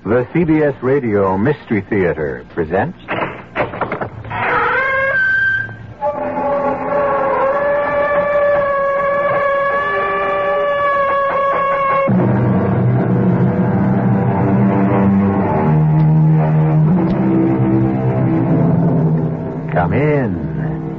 The CBS Radio Mystery Theater presents... Come in.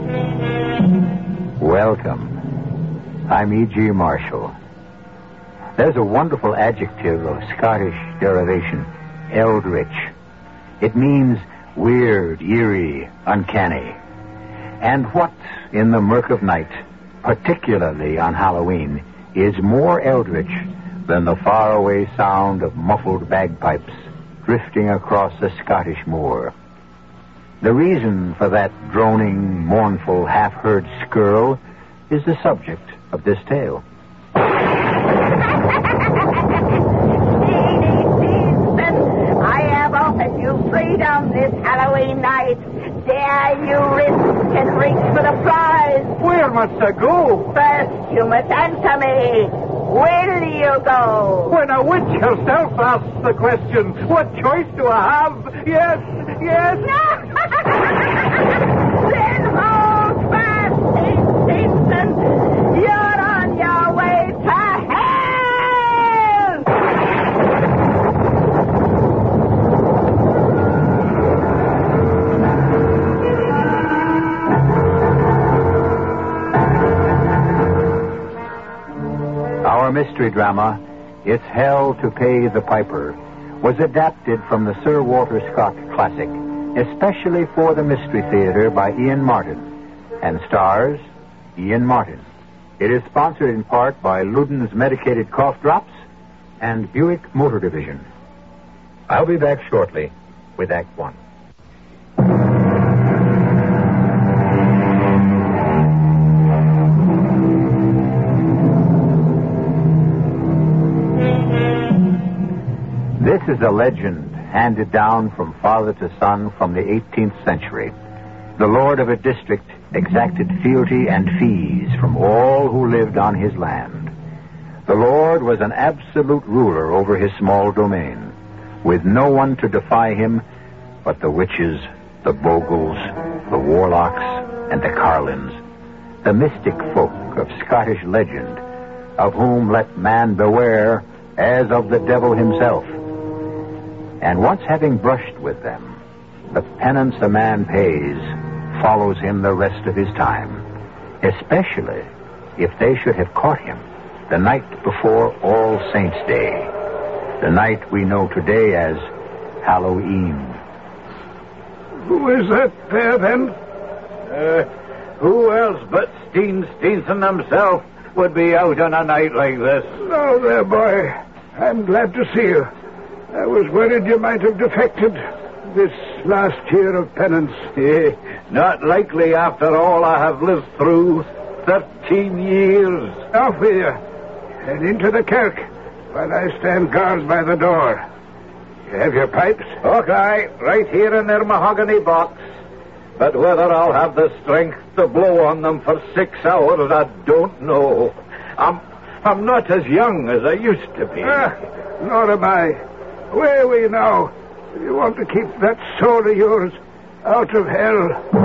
Welcome. I'm E.G. Marshall. There's a wonderful adjective of Scottish derivation, eldritch. It means weird, eerie, uncanny. And what, in the murk of night, particularly on Halloween, is more eldritch than the faraway sound of muffled bagpipes drifting across a Scottish moor? The reason for that droning, mournful, half-heard skirl is the subject of this tale. I have offered you freedom this Halloween night. Dare you risk and reach for the prize? Where must I go? First, you must answer me. Will you go? When a witch herself asks the question, what choice do I have? Yes. Then hold fast, Simpson. You're on your way to hell! Our mystery drama, It's Hell to Pay the Piper, was adapted from the Sir Walter Scott classic, especially for the Mystery Theater by Ian Martin, and stars Ian Martin. It is sponsored in part by Luden's Medicated Cough Drops and Buick Motor Division. I'll be back shortly with Act One. This is a legend handed down from father to son from the 18th century. The lord of a district exacted fealty and fees from all who lived on his land. The lord was an absolute ruler over his small domain, with no one to defy him but the witches, the bogles, the warlocks, and the carlins, the mystic folk of Scottish legend, of whom let man beware as of the devil himself. And once having brushed with them, the penance a man pays follows him the rest of his time, especially if they should have caught him the night before All Saints' Day, the night we know today as Halloween. Who is that there, then? Who else but Steenson himself would be out on a night like this? Oh, there, boy. I'm glad to see you. I was worried you might have defected this last year of penance. Not likely after all I have lived through. 13 years. Off with you, and into the kirk, while I stand guard by the door. You have your pipes? Okay, right here in their mahogany box. But whether I'll have the strength to blow on them for 6 hours, I don't know. I'm not as young as I used to be. Nor am I. Where are we now? You want to keep that soul of yours out of hell.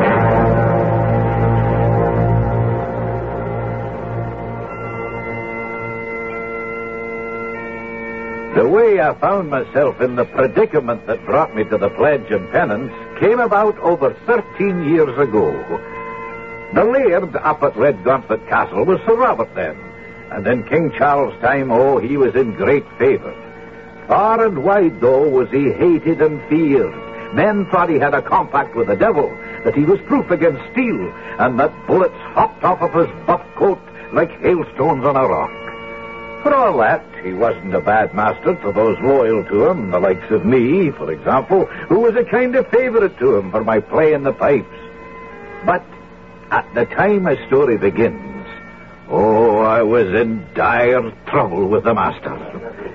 The way I found myself in the predicament that brought me to the pledge and penance came about over 13 years ago. The laird up at Redgauntlet Castle was Sir Robert then, and in King Charles' time, he was in great favor. Far and wide, though, was he hated and feared. Men thought he had a compact with the devil, that he was proof against steel, and that bullets hopped off of his buff coat like hailstones on a rock. For all that, he wasn't a bad master to those loyal to him, the likes of me, for example, who was a kind of favorite to him for my playing the pipes. But at the time my story begins, I was in dire trouble with the master.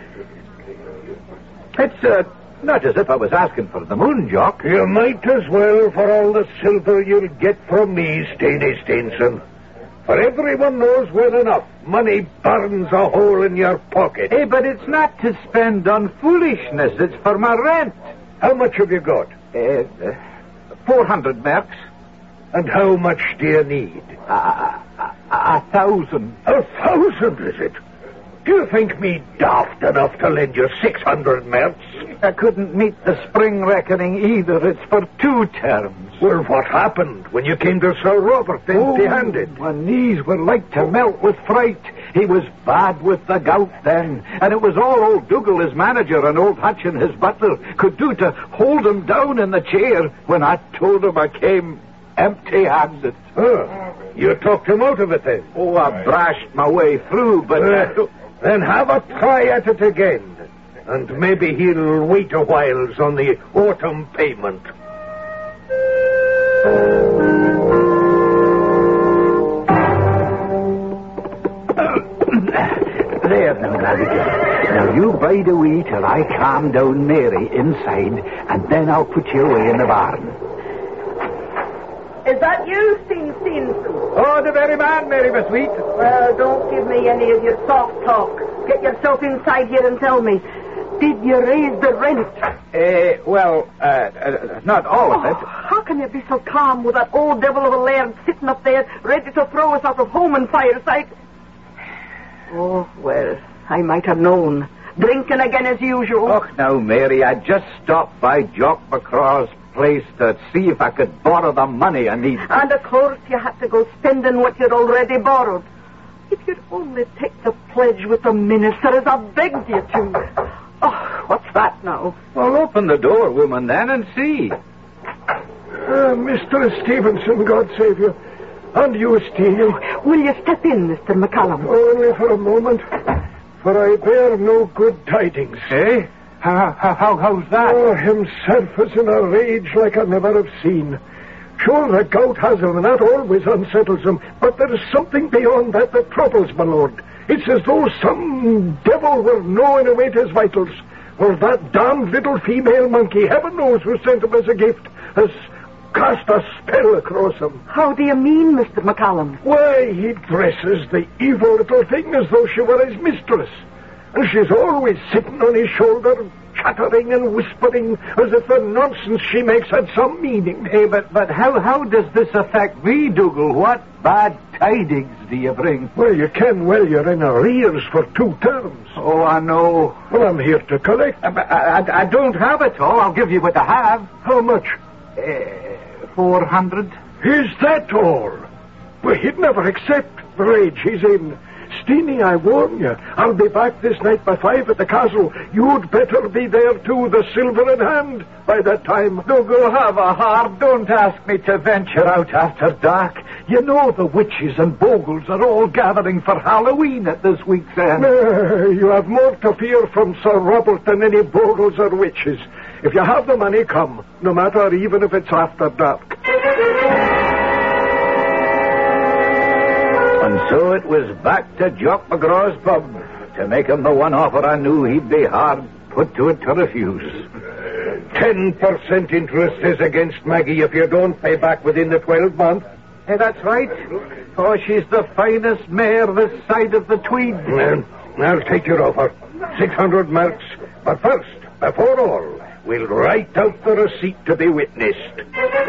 It's not as if I was asking for the moon, Jock. You might as well, for all the silver you'll get from me, Steenie Steenson. For everyone knows well enough, money burns a hole in your pocket. Hey, but it's not to spend on foolishness. It's for my rent. How much have you got? 400 merks. And how much do you need? 1,000. 1,000, is it? Do you think me daft enough to lend you 600 merks? I couldn't meet the spring reckoning either. It's for 2 terms. Well, what happened when you came to Sir Robert empty-handed? My knees were like to melt with fright. He was bad with the gout then, and it was all old Dougal, his manager, and old Hutchin, his butler, could do to hold him down in the chair when I told him I came empty-handed. Oh, you talked him out of it then? Oh, I brashed my way through, but... Then have a try at it again. And maybe he'll wait a whiles on the autumn payment. There now, laddie. Now you bide a wee till I calm down Mary inside, and then I'll put you away in the barn. Is that you, Steenson? Oh, the very man, Mary, my sweet. Well, don't give me any of your soft talk. Get yourself inside here and tell me, did you raise the rent? Not all of it. How can you be so calm with that old devil of a laird sitting up there, ready to throw us out of home and fireside? Oh, well, I might have known. Drinking again as usual. Oh, now, Mary, I just stopped by Jock McCraw's place to see if I could borrow the money I need. And of course you had to go spending what you'd already borrowed. If you'd only take the pledge with the minister as I begged you to. Oh, what's that now? Well, open the door, woman, then, and see. Mr. Stevenson, God save you. And you, Steenie. Will you step in, Mr. McCallum? Only for a moment, for I bear no good tidings. Eh? How's that? Oh, himself is in a rage like I never have seen. Sure, the gout has him, and that always unsettles him, but there is something beyond that that troubles my lord. It's as though some devil were gnawing away at his vitals, or that damned little female monkey, heaven knows who sent him as a gift, has cast a spell across him. How do you mean, Mr. McCallum? Why, he dresses the evil little thing as though she were his mistress. And she's always sitting on his shoulder, chattering and whispering as if the nonsense she makes had some meaning. Hey, but how does this affect me, Dougal? What bad tidings do you bring? Well, you can. Well, you're in arrears for 2 terms. Oh, I know. Well, I'm here to collect. I don't have it all. I'll give you what I have. How much? 400. Is that all? Well, he'd never accept the rage he's in. Steenie, I warn you, I'll be back this night by 5 at the castle. You'd better be there too, the silver in hand, by that time. Dougal, have a heart. Don't ask me to venture out after dark. You know the witches and bogles are all gathering for Halloween at this week's end. You have more to fear from Sir Robert than any bogles or witches. If you have the money, come, no matter even if it's after dark. And so it was back to Jock McGraw's pub to make him the one offer I knew he'd be hard put to it to refuse. 10% interest is against Maggie if you don't pay back within the 12 months. Hey, that's right. Oh, she's the finest mare this side of the Tweed. Well, I'll take your offer. 600 marks. But first, before all, we'll write out the receipt to be witnessed.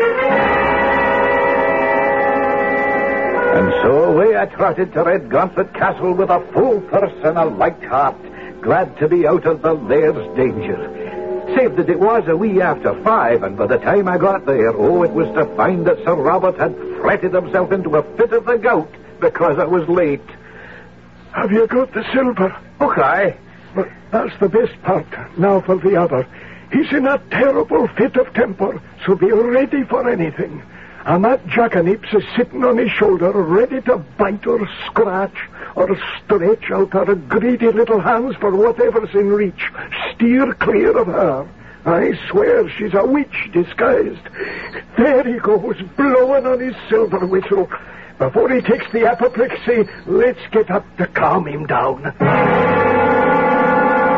And so away I trotted to Redgauntlet Castle with a full purse and a light heart, glad to be out of the laird's danger. Save that it was a wee after 5, and by the time I got there, it was to find that Sir Robert had fretted himself into a fit of the gout because I was late. Have you got the silver? Okay. But that's the best part. Now for the other. He's in a terrible fit of temper, so be ready for anything. And that jackanapes is sitting on his shoulder, ready to bite or scratch or stretch out her greedy little hands for whatever's in reach. Steer clear of her. I swear she's a witch disguised. There he goes, blowing on his silver whistle. Before he takes the apoplexy, let's get up to calm him down.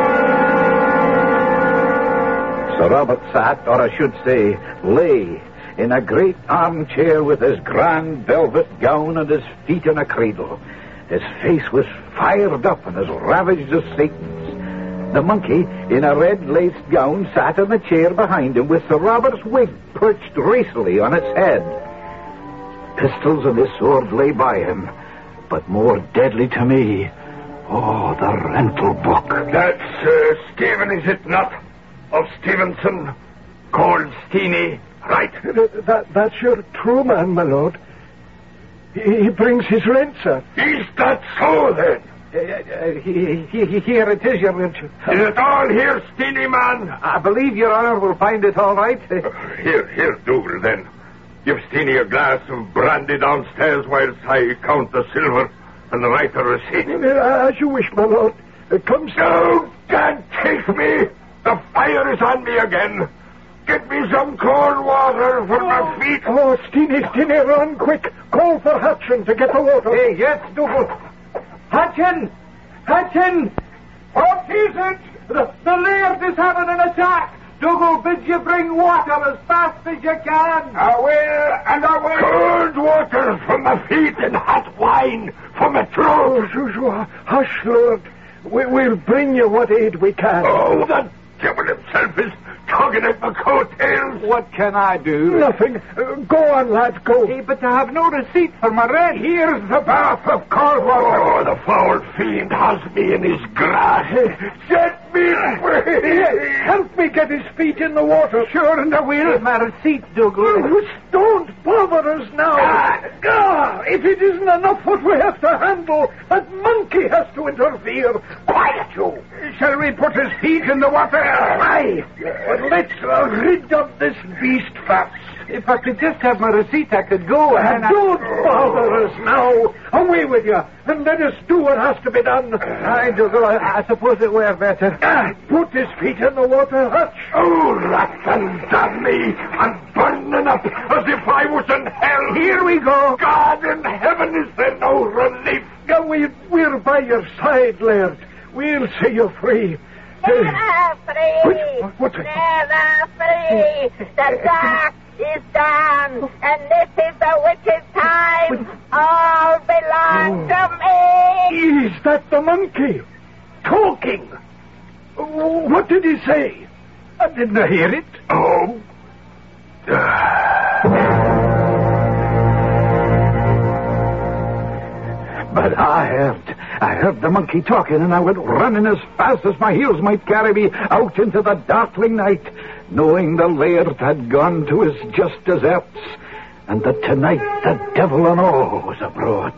Sir Robert sat, or I should say, lay, in a great armchair with his grand velvet gown and his feet in a cradle. His face was fired up and as ravaged as Satan's. The monkey, in a red laced gown, sat in the chair behind him with Sir Robert's wig perched racily on its head. Pistols and his sword lay by him, but more deadly to me, the rental book. That's Stephen, is it not? Of Stevenson, called Steenie, right? That's your true man, my lord. He brings his rent, sir. Is that so, then? Here it is, your lordship. Is it all here, Steenie, man? I believe your honor will find it all right. Here, Dougal, then. Give Steenie a glass of brandy downstairs whilst I count the silver and write a receipt. As you wish, my lord. Come, sir. Oh, can't take me. The fire is on me again. Get me some cold water for my feet. Oh, Steenie, run quick. Call for Hutchin to get the water. Hey, yes, Dougal. Hutchin! What is it? The laird is having an attack. Dougal bids you bring water as fast as you can. I will. Cold water for my feet and hot wine for my throat. Oh, hush, Lord. We'll bring you what aid we can. Oh, the devil himself is tugging at my coattails. What can I do? Nothing. Go on, lad, go. Hey, but I have no receipt for my rent. Here's the bath of cold water. Oh, the foul fiend has me in his grasp. Set me free. Help me get his feet in the water. Sure, and I will. My receipt, Dougal. Don't bother us now. If it isn't enough what we have to handle, that monkey has to interfere. Quiet, you. Shall we put his feet in the water? Aye. But let's rid of this beast fast. If I could just have my receipt, I could go. Don't bother us now. Away with you, and let us do what has to be done. Aye, Dougal, I suppose it were better. Put his feet in the water, Hutch. Oh, rats and damn me. I'm burning up as if I was in hell. Here we go. God in heaven, is there no relief? We're by your side, Laird. We'll see you free. Never free. What's it? Never free. The dark is done, and this is the wicked time. All belong to me. Is that the monkey? Talking. What did he say? I didn't hear it. Oh. But I heard the monkey talking, and I went running as fast as my heels might carry me out into the darkling night, knowing the laird had gone to his just deserts, and that tonight the devil and all was abroad.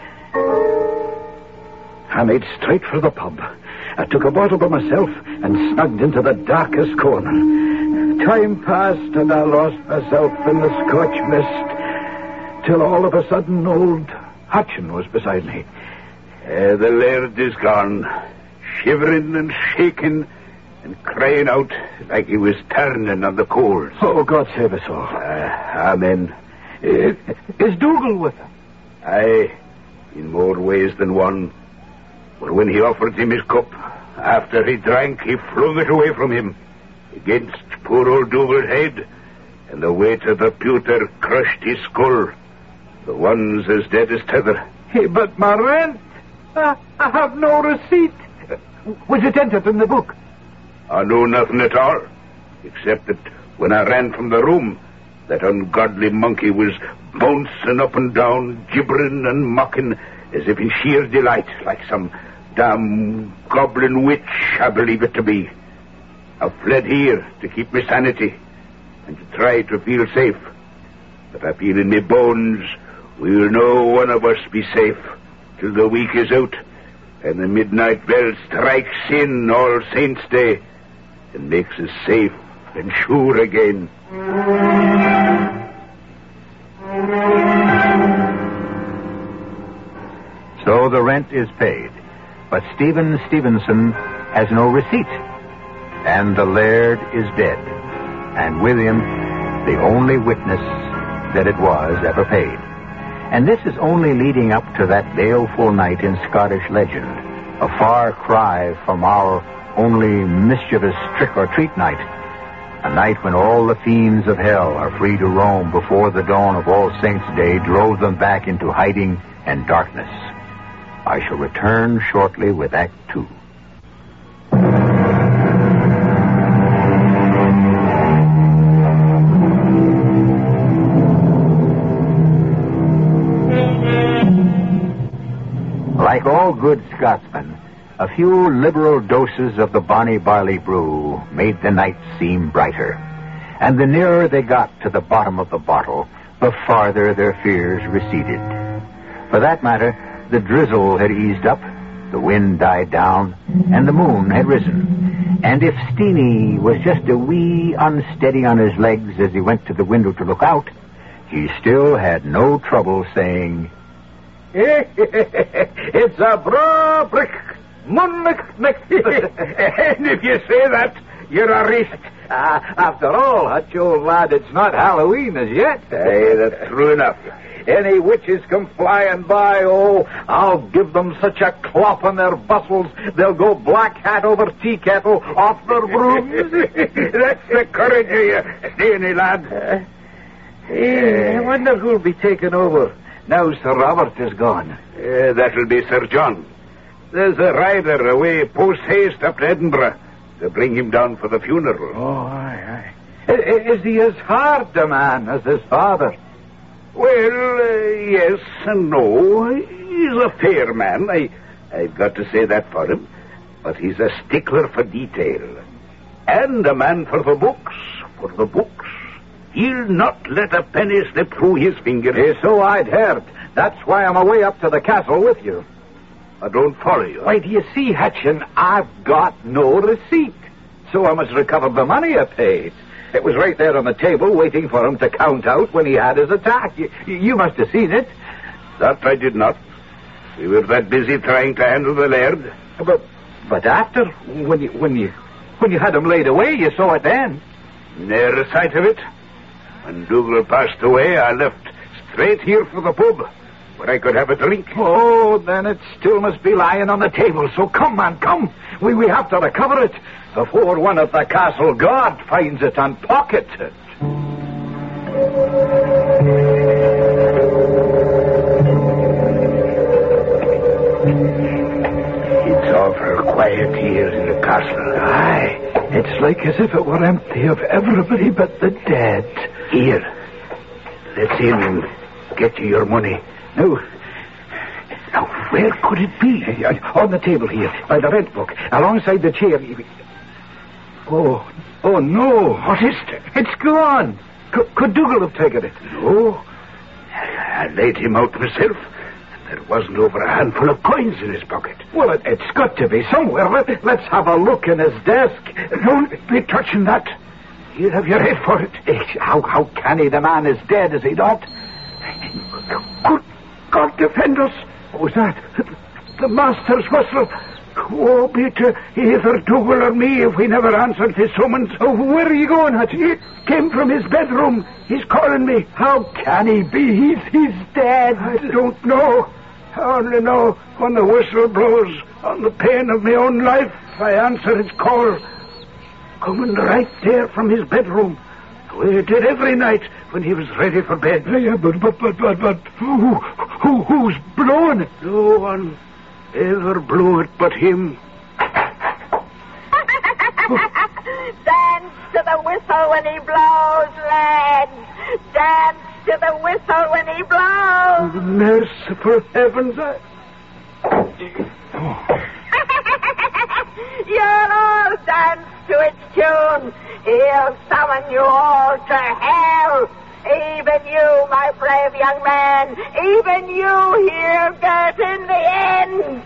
I made straight for the pub. I took a bottle by myself and snugged into the darkest corner. Time passed, and I lost myself in the Scotch mist, till all of a sudden old Hutchin was beside me. The laird is gone, shivering and shaking and crying out like he was turning on the coals. Oh, God save us all. Amen. Is Dougal with him? Aye, in more ways than one. For when he offered him his cup, after he drank, he flung it away from him against poor old Dougal's head, and the weight of the pewter crushed his skull. The one's as dead as tether. Hey, but my rent, I have no receipt. Was it entered in the book? I know nothing at all, except that when I ran from the room, that ungodly monkey was bouncing up and down, gibbering and mocking, as if in sheer delight, like some damn goblin witch, I believe it to be. I've fled here to keep my sanity and to try to feel safe. But I feel in my bones we'll no one of us be safe till the week is out and the midnight bell strikes in All Saints' Day and makes us safe and sure again. So the rent is paid, but Stephen Stevenson has no receipt, and the laird is dead, and with him the only witness that it was ever paid. And this is only leading up to that baleful night in Scottish legend, a far cry from our only mischievous trick-or-treat night. a night when all the fiends of hell are free to roam before the dawn of All Saints' Day drove them back into hiding and darkness. I shall return shortly with Act 2. Like all good Scotsmen, a few liberal doses of the Bonnie Barley brew made the night seem brighter. And the nearer they got to the bottom of the bottle, the farther their fears receded. For that matter, the drizzle had eased up, the wind died down, and the moon had risen. And if Steenie was just a wee unsteady on his legs as he went to the window to look out, he still had no trouble saying, "It's a bra brick. And if you say that, you're a risk. After all, Hutch, old lad, it's not Halloween as yet. Aye, that's true enough. Any witches come flying by, oh, I'll give them such a clop on their bustles, they'll go black hat over tea kettle off their brooms. That's the courage of you, Steenie, lad. I wonder who'll be taking over now Sir Robert is gone. That'll be Sir John. There's a rider away post-haste up to Edinburgh to bring him down for the funeral. Oh, aye. Is he as hard a man as his father? Well, yes and no. He's a fair man. I've got to say that for him. But he's a stickler for detail. And a man for the books. For the books. He'll not let a penny slip through his fingers. So I'd heard. That's why I'm away up to the castle with you. I don't follow you. Why, do you see, Hutchin, I've got no receipt. So I must recover the money I paid. It was right there on the table waiting for him to count out when he had his attack. You must have seen it. That I did not. We were that busy trying to handle the laird. But after, when you had him laid away, you saw it then. Ne'er a sight of it. When Dougal passed away, I left straight here for the pub, where I could have a drink. Oh, then it still must be lying on the table. So come, man, come. We have to recover it before one of the castle guard finds it and pockets it. It's awful quiet here in the castle. Aye, it's like as if it were empty of everybody but the dead. Here, let's in and get you your money. Now, where could it be? On the table here, by the rent book, alongside the chair. Oh, no. What is it? It's gone. Could Dougal have taken it? No. I laid him out myself. There wasn't over a handful of coins in his pocket. Well, it's got to be somewhere. Let's have a look in his desk. Don't be touching that. You'll have your head for it. How can he? The man is dead, is he not? Good God defend us. What was that? The master's whistle. Woe be to either Dougal or me if we never answered his summons. Oh, where are you going, Hutch? It came from his bedroom. He's calling me. How can he be? He's dead. I don't know. I only know when the whistle blows on the pain of my own life, I answer its call. Coming right there from his bedroom. The way he did every night when he was ready for bed. Yeah, but who's blowing it? No one ever blew it but him. Dance to the whistle when he blows, lads. Dance to the whistle when he blows. Merciful heavens, You'll all dance to its tune. He'll summon you all to hell. Even you, my brave young man. Even you, he'll get in the end.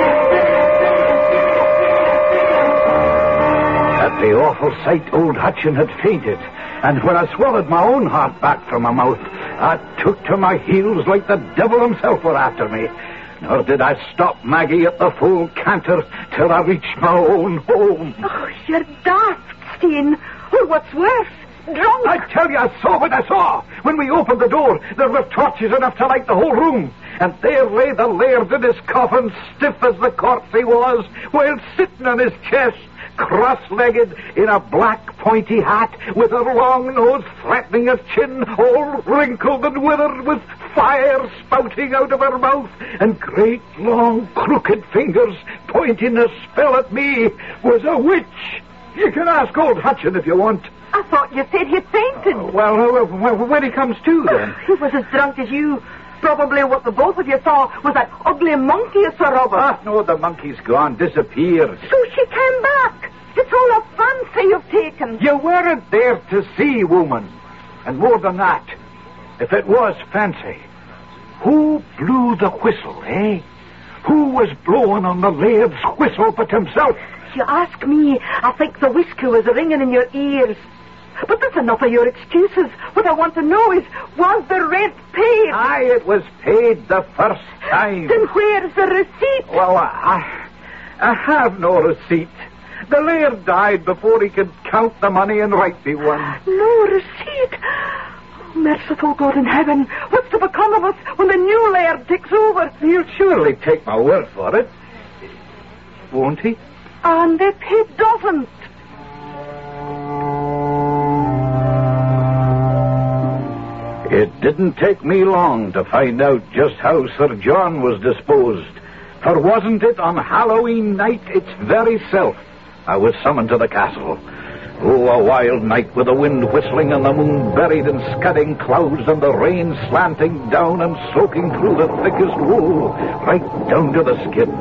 At the awful sight, old Hutchin had fainted, and when I swallowed my own heart back from my mouth, I took to my heels like the devil himself were after me. Nor did I stop Maggie at the full canter till I reached my own home. Oh, you're daft, Steen. Or what's worse, drunk. I tell you, I saw what I saw. When we opened the door, there were torches enough to light the whole room. And there lay the laird in his coffin, stiff as the corpse he was, while sitting on his chest, cross-legged, in a black pointy hat, with her long nose threatening her chin, all wrinkled and withered, with fire spouting out of her mouth, and great long crooked fingers pointing a spell at me, was a witch. You can ask old Hutchin if you want. I thought you said he fainted. Well, when he comes to, then. He was as drunk as you. Probably what the both of you saw was that ugly monkey, Sir Robert. Ah, no, the monkey's gone, disappeared. So she came back. It's all a fancy you've taken. You weren't there to see, woman. And more than that, if it was fancy, who blew the whistle, eh? Who was blowing on the laird's whistle but himself? If you ask me, I think the whiskey was ringing in your ears. But that's enough of your excuses. What I want to know is, was the rent paid? Aye, it was paid the first time. Then where's the receipt? Well, I have no receipt. The laird died before he could count the money and write me one. No receipt? Oh, merciful God in heaven, what's to become of us when the new laird takes over? He'll surely take my word for it. Won't he? And if he doesn't... It didn't take me long to find out just how Sir John was disposed. For wasn't it on Halloween night its very self I was summoned to the castle? Oh, a wild night with the wind whistling and the moon buried in scudding clouds and the rain slanting down and soaking through the thickest wool, right down to the skin.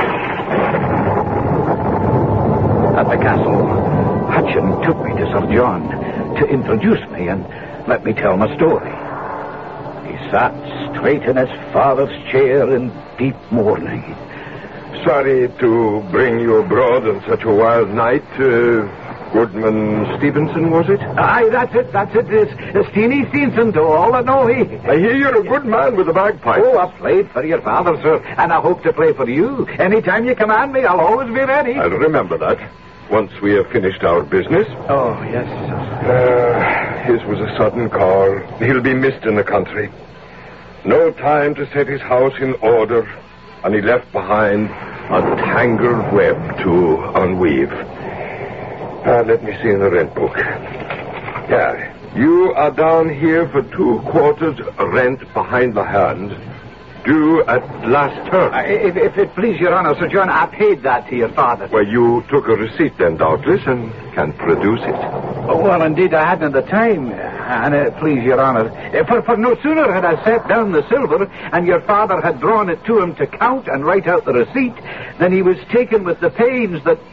At the castle, Hutchin took me to Sir John to introduce me and let me tell my story. He sat straight in his father's chair in deep mourning. Sorry to bring you abroad on such a wild night. Goodman Stevenson, was it? Aye, that's it. It's Steenie Stevenson to all that know he. I hear you're a good man with the bagpipe. Oh, I've played for your father, sir, and I hope to play for you. Anytime you command me, I'll always be ready. I'll remember that, once we have finished our business. Oh, yes, sir. His was a sudden call. He'll be missed in the country. No time to set his house in order, and he left behind a tangled web to unweave. Let me see in the rent book. Yeah, you are down here for 2 quarters rent behind the hand, due at last term. If it please your honor, Sir John, I paid that to your father. Well, you took a receipt then, doubtless, and can produce it. Oh, well, indeed, I hadn't the time, and please your honor. For no sooner had I set down the silver, and your father had drawn it to him to count and write out the receipt, than he was taken with the pains that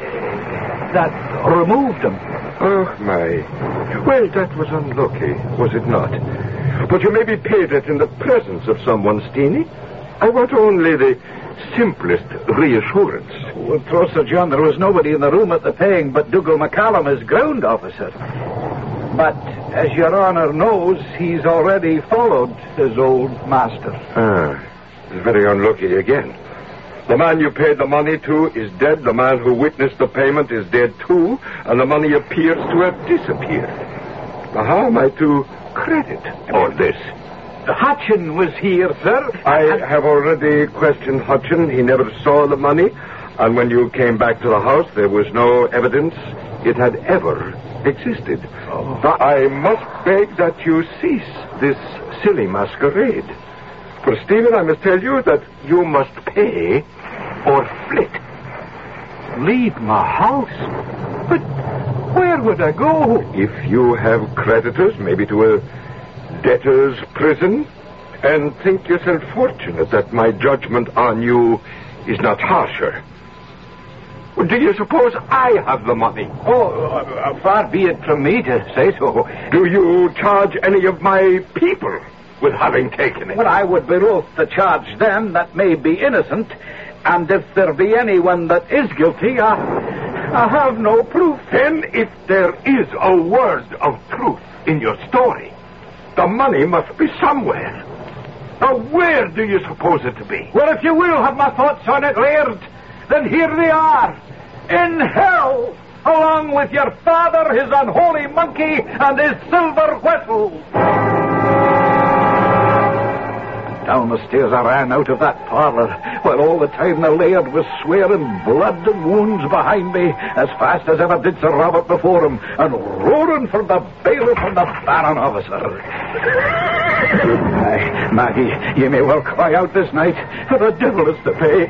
removed him. Oh, my. Well, that was unlucky, was it not? But you may be paid it in the presence of someone, Steenie. I want only the simplest reassurance. Well, troth, Sir John, there was nobody in the room at the paying but Dougal McCallum, his ground officer. But, as your honor knows, he's already followed his old master. It's very unlucky again. The man you paid the money to is dead, the man who witnessed the payment is dead too, and the money appears to have disappeared. Now, how am I to credit all this? Hutchin was here, sir. I have already questioned Hutchin. He never saw the money, and when you came back to the house, there was no evidence it had ever existed. Oh. But I must beg that you cease this silly masquerade. For, Stephen, I must tell you that you must pay or flit. Leave my house? But where would I go? If you have creditors, maybe to a debtor's prison, and think yourself fortunate that my judgment on you is not harsher. Well, do you suppose I have the money? Oh, far be it from me to say so. Do you charge any of my people with having taken it? Well, I would be loath to charge them that may be innocent, and if there be anyone that is guilty, I have no proof. Then, if there is a word of truth in your story, the money must be somewhere. Now, where do you suppose it to be? Well, if you will have my thoughts on it, Laird, then here they are. In hell, along with your father, his unholy monkey, and his silver whistle. Down the stairs I ran out of that parlour, while all the time the laird was swearing blood and wounds behind me, as fast as ever did Sir Robert before him, and roaring for the bailiff and the baron officer. Aye, Maggie, you may well cry out this night, for the devil is to pay.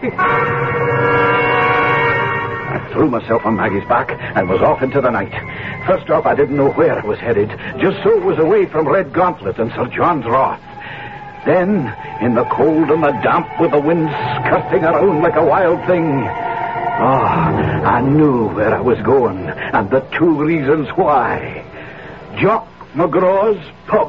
I threw myself on Maggie's back and was off into the night. First off, I didn't know where I was headed, just so it was away from Redgauntlet and Sir John's wrath. Then, in the cold and the damp, with the wind skirting around like a wild thing, I knew where I was going, and the 2 reasons why. Jock McGraw's pub.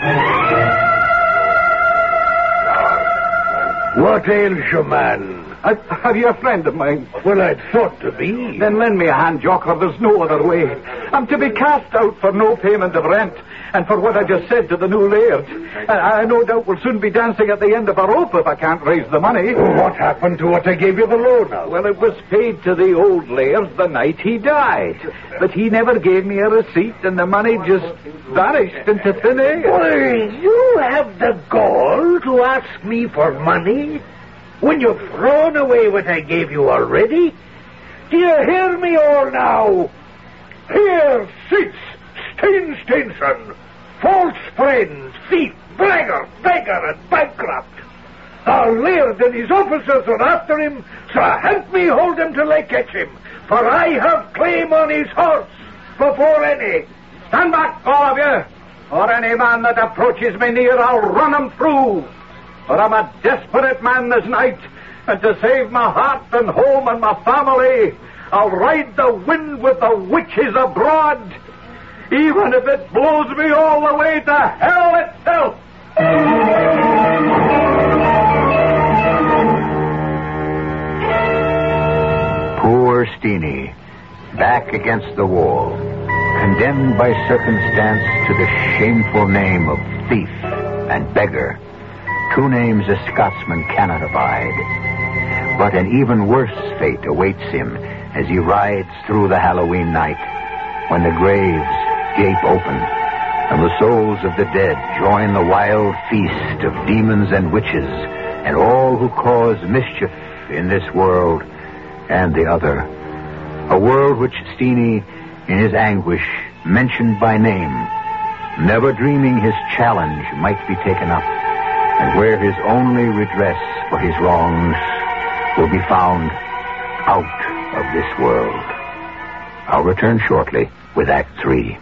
What ails you, man? Have you a friend of mine? Well, I'd thought to be. Then lend me a hand, Jock, or there's no other way. I'm to be cast out for no payment of rent, and for what I just said to the new laird. I no doubt will soon be dancing at the end of a rope if I can't raise the money. What happened to what I gave you the loan of? Well, it was paid to the old laird the night he died. But he never gave me a receipt, and the money just vanished into thin air. Why, you have the gall to ask me for money when you've thrown away what I gave you already? Do you hear me all now? Here sits Steinson, false friend, thief, blackguard, beggar, and bankrupt. Our laird and his officers are after him, so help me hold him till I catch him, for I have claim on his horse before any. Stand back, all of you, or any man that approaches me near, I'll run him through. For I'm a desperate man this night, and to save my heart and home and my family, I'll ride the wind with the witches abroad, even if it blows me all the way to hell itself. Poor Steenie, back against the wall, condemned by circumstance to the shameful name of thief and beggar. 2 names a Scotsman cannot abide. But an even worse fate awaits him as he rides through the Halloween night, when the graves gape open and the souls of the dead join the wild feast of demons and witches and all who cause mischief in this world and the other. A world which Steenie, in his anguish, mentioned by name, never dreaming his challenge might be taken up, and where his only redress for his wrongs will be found out of this world. I'll return shortly with Act 3.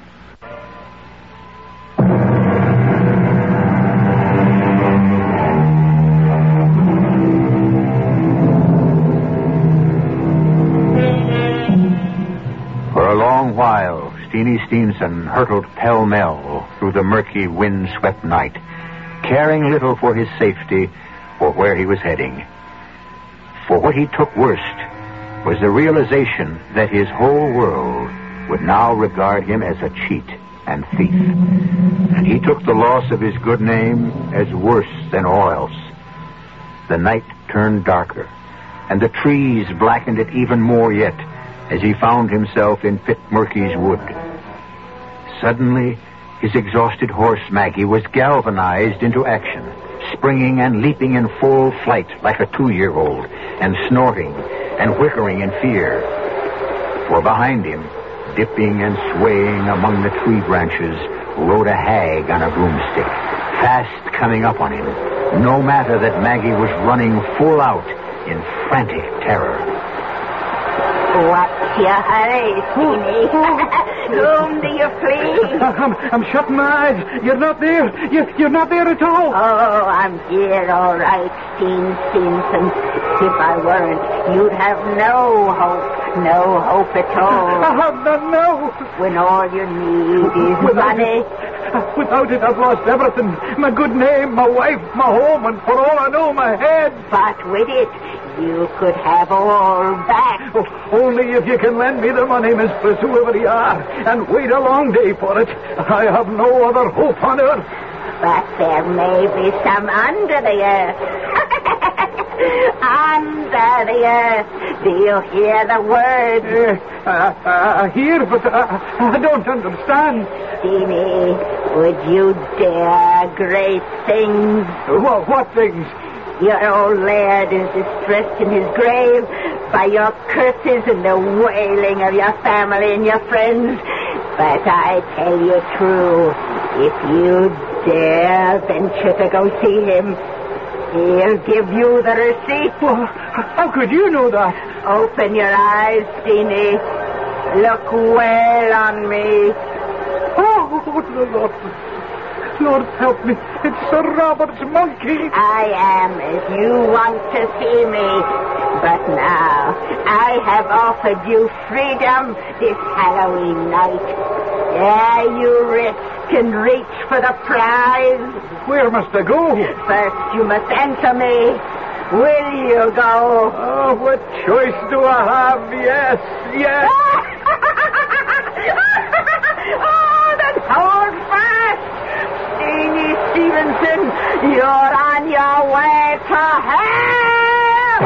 For a long while, Steenie Steenson hurtled pell-mell through the murky, wind-swept night, caring little for his safety or where he was heading. For what he took worst was the realization that his whole world would now regard him as a cheat and thief. And he took the loss of his good name as worse than all else. The night turned darker, and the trees blackened it even more yet as he found himself in Pitmurky's wood. Suddenly, his exhausted horse, Maggie, was galvanized into action, springing and leaping in full flight like a 2-year-old, and snorting and whickering in fear. For behind him, dipping and swaying among the tree branches, rode a hag on a broomstick, fast coming up on him, no matter that Maggie was running full out in frantic terror. What's your hurry, Steenie? Whom do you flee? I'm shutting my eyes. You're not there. You're not there at all. Oh, I'm here, all right, Steenson. If I weren't, you'd have no hope at all. I have none now. When all you need is money. Without it, I've lost everything. My good name, my wife, my home, and for all I know, my head. But with it, you could have all back. Oh, only if you can lend me the money, Mistress, whoever you are, and wait a long day for it. I have no other hope on earth. But there may be some under the earth. Under the earth. Do you hear the word? I hear, but I don't understand. Steenie, Would you dare, great things? What things? Your old laird is distressed in his grave by your curses and the wailing of your family and your friends. But I tell you true, if you dare venture to go see him, he'll give you the receipt. Well, how could you know that? Open your eyes, Steenie. Look well on me. Oh, Lord, help me. It's Sir Robert's monkey. I am as you want to see me. But now, I have offered you freedom this Halloween night. Dare you risk and reach for the prize? Where must I go? First, you must answer me. Will you go? Oh, what choice do I have? Yes. Oh, then hold fast. Steenie Stevenson, you're on your way to hell!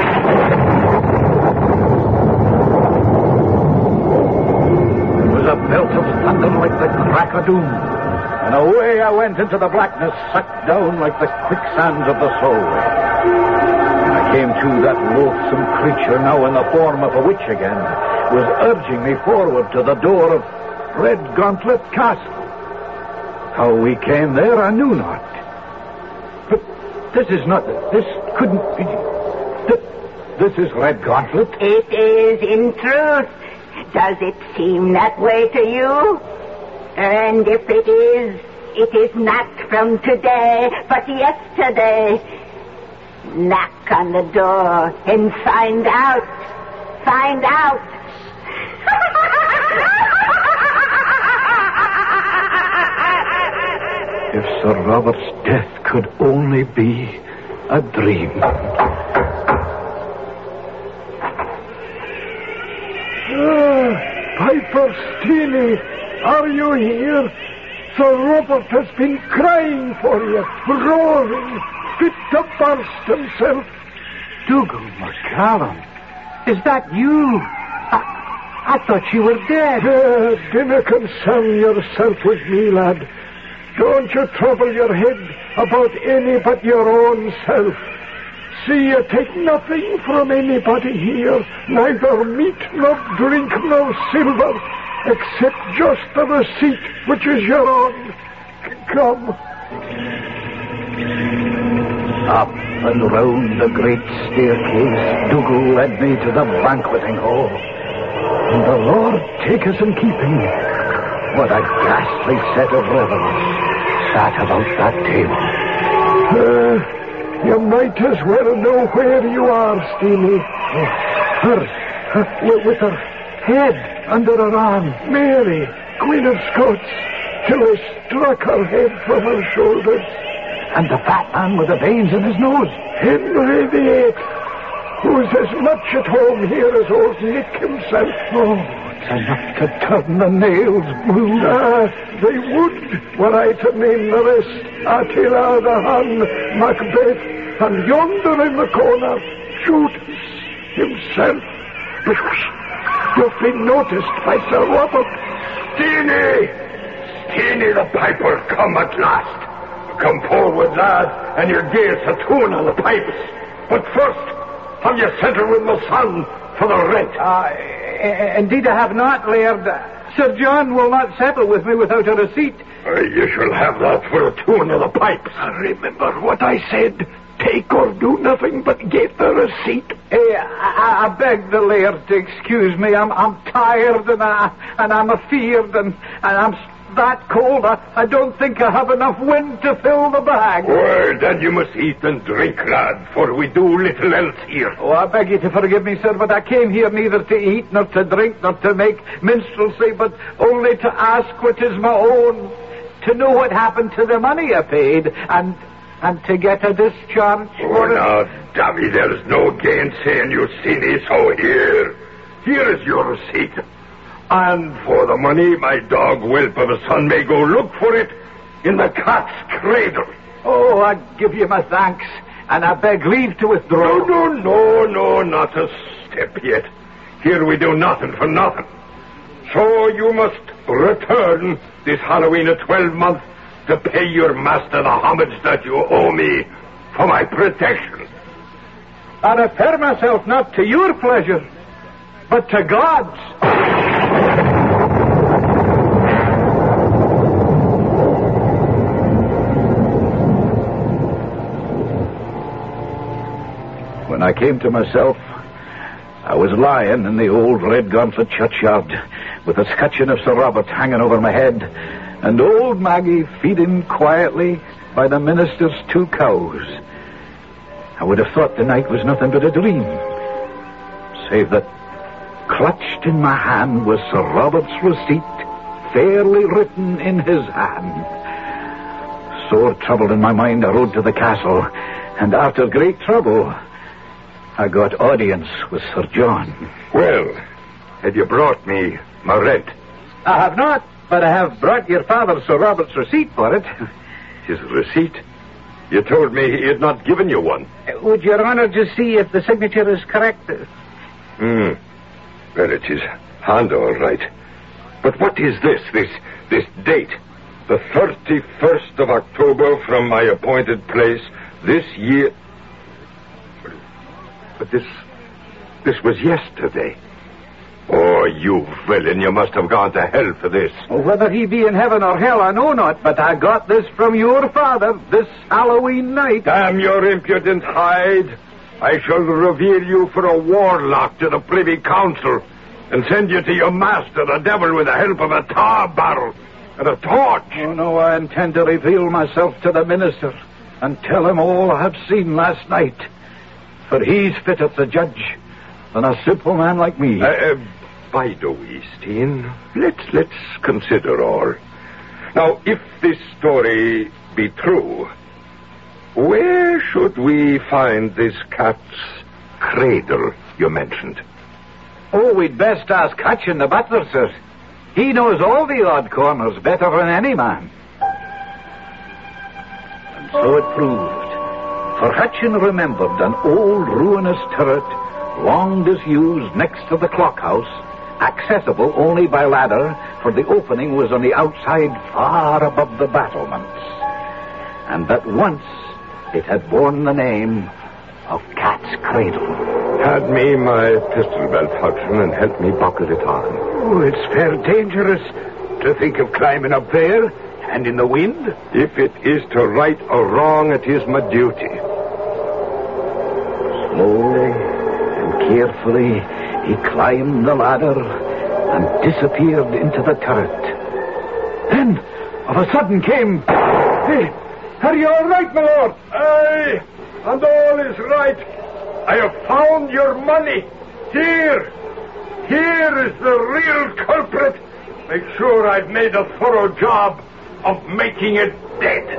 It was a belt of thunder like the crack of doom, and away I went into the blackness, sucked down like the quicksands of the Solway. I came to that loathsome creature, now in the form of a witch again, was urging me forward to the door of Redgauntlet Castle. How we came there, I knew not. But this couldn't be... This is Redgauntlet. It is, in truth. Does it seem that way to you? And if it is not from today, but yesterday. Knock on the door and find out. Find out. If Sir Robert's death could only be a dream. Piper Steenie, are you here? Sir Robert has been crying for you, roaring, fit to burst himself. Dougal MacCallum, is that you? I thought you were dead. Dinna concern yourself with me, lad. Don't you trouble your head about any but your own self. See, you take nothing from anybody here, neither meat nor drink nor silver, except just the receipt, which is your own. Come. Up and round the great staircase, Dougal led me to the banqueting hall. And the Lord take us in keeping. What a ghastly set of revellers sat about that table. You might as well know where you are, Steenie. With her head under her arm. Mary, Queen of Scots, till I struck her head from her shoulders. And the fat man with the veins in his nose. Henry VIII, who's as much at home here as old Nick himself. Oh, it's enough to turn the nails blue. They would, were I to name the rest. Attila the Hun, Macbeth, and yonder in the corner, Judas himself. You've been noticed by Sir Robert. Steenie the piper, come at last. Come forward, lad, and you'll give us a tune on the pipes. But first, have you sent her with my son for the rent? Indeed I have not, Laird. Sir John will not settle with me without a receipt. You shall have that for a tune of the pipes. Remember what I said. Take or do nothing but get the receipt. I beg the Laird to excuse me. I'm tired and I'm afeard and I'm that cold. I don't think I have enough wind to fill the bag. Well, then you must eat and drink, lad, for we do little else here. Oh, I beg you to forgive me, sir, but I came here neither to eat, nor to drink, nor to make minstrelsy, but only to ask what is my own, to know what happened to the money I paid, and to get a discharge for it. Now, dammy, there's no gainsaying you, Steenie, so here is your receipt. And for the money, my dog Whelp of a son may go look for it in the cat's cradle. Oh, I give you my thanks, and I beg leave to withdraw. No, not a step yet. Here we do nothing for nothing. So you must return this Halloween a 12-month to pay your master the homage that you owe me for my protection. I refer myself not to your pleasure, but to God's. When I came to myself, I was lying in the old Redgauntlet churchyard with the scutcheon of Sir Robert hanging over my head and old Maggie feeding quietly by the minister's 2 cows. I would have thought the night was nothing but a dream, save that clutched in my hand was Sir Robert's receipt, fairly written in his hand. Sore troubled in my mind, I rode to the castle, and after great trouble, I got audience with Sir John. Well, have you brought me my rent? I have not, but I have brought your father Sir Robert's receipt for it. His receipt? You told me he had not given you one. Would your honor just see if the signature is correct? Well, it is hand all right. But what is this date? The 31st of October from my appointed place this year. But this was yesterday. Oh, you villain, you must have gone to hell for this. Well, whether he be in heaven or hell, I know not, but I got this from your father this Halloween night. Damn your impudent hide. I shall reveal you for a warlock to the Privy Council and send you to your master, the devil, with the help of a tar barrel and a torch. Oh, no, I intend to reveal myself to the minister and tell him all I have seen last night. For he's fitter to judge than a simple man like me. By the way, Steen, let's consider all. Now, if this story be true, where should we find this cat's cradle you mentioned? Oh, we'd best ask Hutchin, the butler, sir. He knows all the odd corners better than any man. And so it proved. For Hutchin remembered an old ruinous turret, long disused next to the clock house, accessible only by ladder, for the opening was on the outside far above the battlements. And that once it had borne the name of Cat's Cradle. Hand me my pistol belt, Hutchin, and help me buckle it on. Oh, it's fair dangerous to think of climbing up there and in the wind. If it is to right or wrong, it is my duty. Slowly and carefully, he climbed the ladder and disappeared into the turret. Then, of a sudden came... Hey, are you all right, my lord? Aye, and all is right. I have found your money. Here is the real culprit. Make sure I've made a thorough job of making it dead.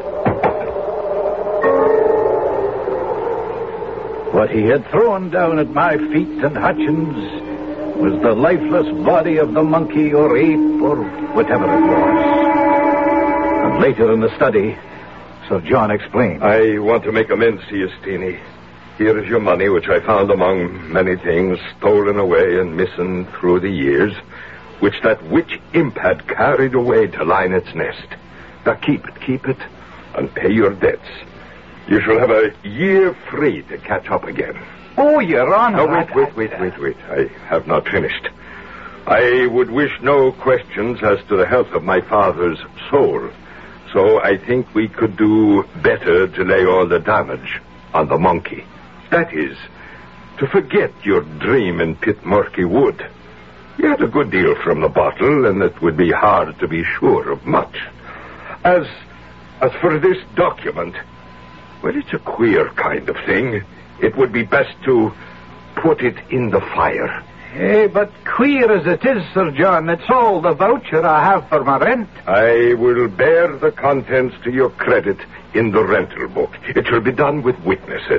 What he had thrown down at my feet and Hutchin's was the lifeless body of the monkey or ape or whatever it was. And later in the study, Sir John explained. I want to make amends to you, Steenie. Here is your money, which I found among many things stolen away and missing through the years, which that witch imp had carried away to line its nest. Now keep it, and pay your debts. You shall have a year free to catch up again. Oh, Your Honor. No, wait. I have not finished. I would wish no questions as to the health of my father's soul, so I think we could do better to lay all the damage on the monkey. That is, to forget your dream in Pitmurky Wood. You had a good deal from the bottle, and it would be hard to be sure of much. As for this document, well, it's a queer kind of thing. It would be best to put it in the fire. Hey, but queer as it is, Sir John, it's all the voucher I have for my rent. I will bear the contents to your credit in the rental book. It shall be done with witnesses.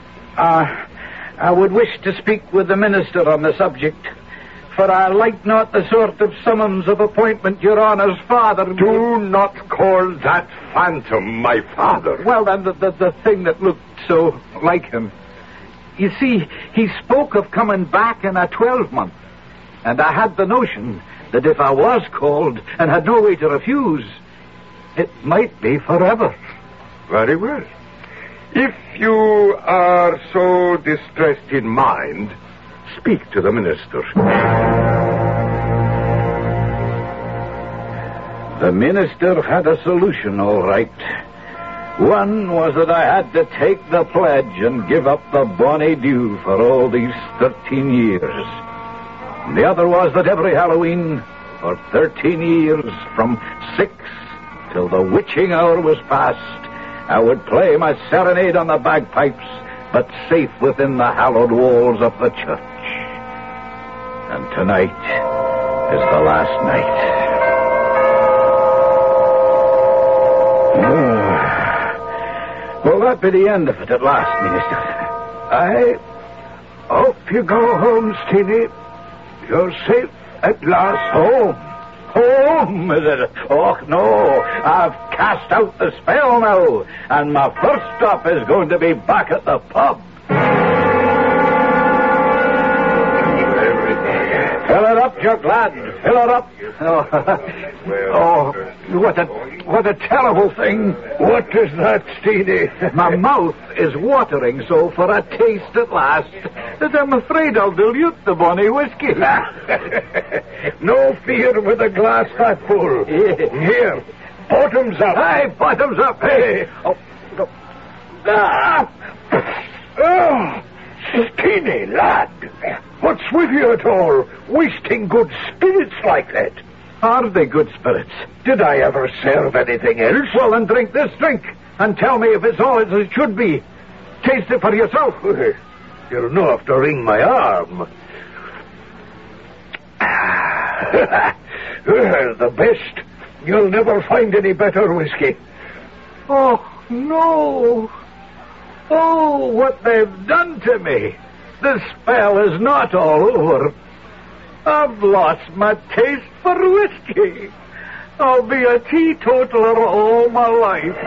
I would wish to speak with the minister on the subject, for I like not the sort of summons of appointment Your Honour's father... Do not call that phantom my father. Well, then, the thing that looked so like him. You see, he spoke of coming back in a 12-month, and I had the notion that if I was called and had no way to refuse, it might be forever. Very well. If you are so distressed in mind, speak to the minister. The minister had a solution, all right. One was that I had to take the pledge and give up the bonny dew for all these 13 years. And the other was that every Halloween, for 13 years, from 6 till the witching hour was past, I would play my serenade on the bagpipes, but safe within the hallowed walls of the church. And tonight is the last night. Will that be the end of it at last, Minister? I hope you go home, Steenie. You're safe at last. Home? Home, is it? Oh, no. I've cast out the spell now, and my first stop is going to be back at the pub. Fill it up, Jug lad. Fill it up. What a terrible thing. What is that, Steenie? My mouth is watering so for a taste at last that I'm afraid I'll dilute the bonny whiskey. No fear with a glass that full. Here, bottoms up. Hey, bottoms up. Hey. Oh, Steenie, lad. What's with you at all? Wasting good spirits like that. Are they good spirits? Did I ever serve anything else? Well, then drink this drink and tell me if it's all as it should be. Taste it for yourself. You'll not have to wring my arm. The best. You'll never find any better whiskey. Oh, no. Oh, what they've done to me. The spell is not all over. I've lost my taste for whiskey. I'll be a teetotaler all my life.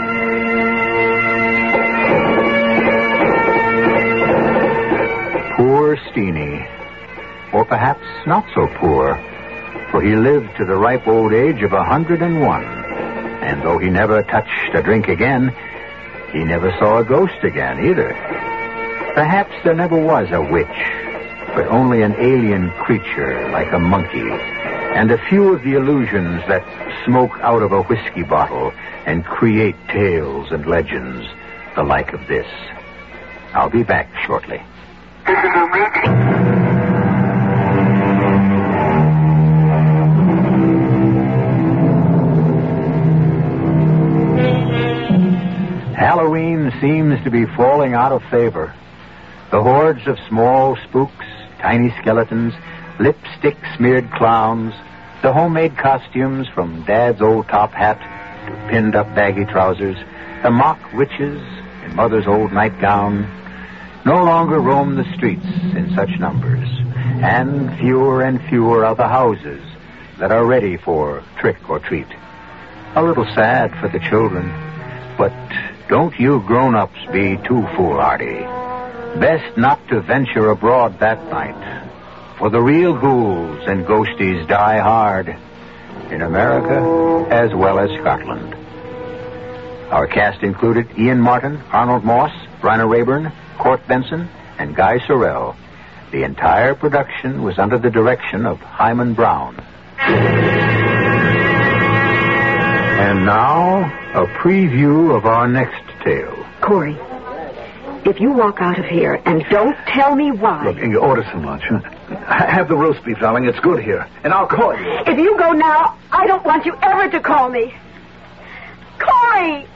Poor Steenie. Or perhaps not so poor, for he lived to the ripe old age of 101. And though he never touched a drink again, he never saw a ghost again either. Perhaps there never was a witch, but only an alien creature like a monkey, and a few of the illusions that smoke out of a whiskey bottle and create tales and legends, the like of this. I'll be back shortly. Halloween seems to be falling out of favor. The hordes of small spooks, tiny skeletons, lipstick-smeared clowns, the homemade costumes from Dad's old top hat to pinned-up baggy trousers, the mock witches in Mother's old nightgown, no longer roam the streets in such numbers, and fewer are the houses that are ready for trick or treat. A little sad for the children, but don't you grown-ups be too foolhardy. Best not to venture abroad that night, for the real ghouls and ghosties die hard, in America as well as Scotland. Our cast included Ian Martin, Arnold Moss, Bryna Rayburn, Court Benson, and Guy Sorrell. The entire production was under the direction of Hyman Brown. And now, a preview of our next tale. Corey, if you walk out of here and don't tell me why... Look, Inga, order some lunch. Huh? Have the roast beef, darling. It's good here. And I'll call you. If you go now, I don't want you ever to call me. Corey!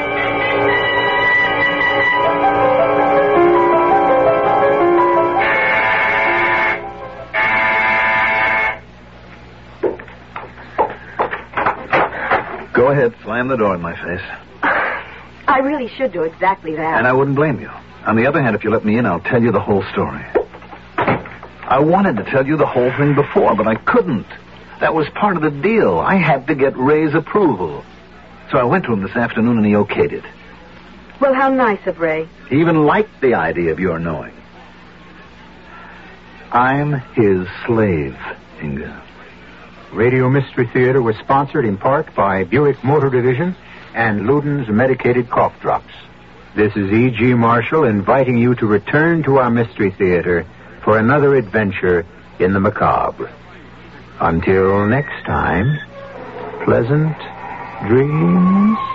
Go ahead, slam the door in my face. I really should do exactly that. And I wouldn't blame you. On the other hand, if you let me in, I'll tell you the whole story. I wanted to tell you the whole thing before, but I couldn't. That was part of the deal. I had to get Ray's approval. So I went to him this afternoon and he okayed it. Well, how nice of Ray. He even liked the idea of your knowing. I'm his slave, Inga. Radio Mystery Theater was sponsored in part by Buick Motor Division and Luden's Medicated Cough Drops. This is E.G. Marshall inviting you to return to our Mystery Theater for another adventure in the macabre. Until next time, pleasant dreams.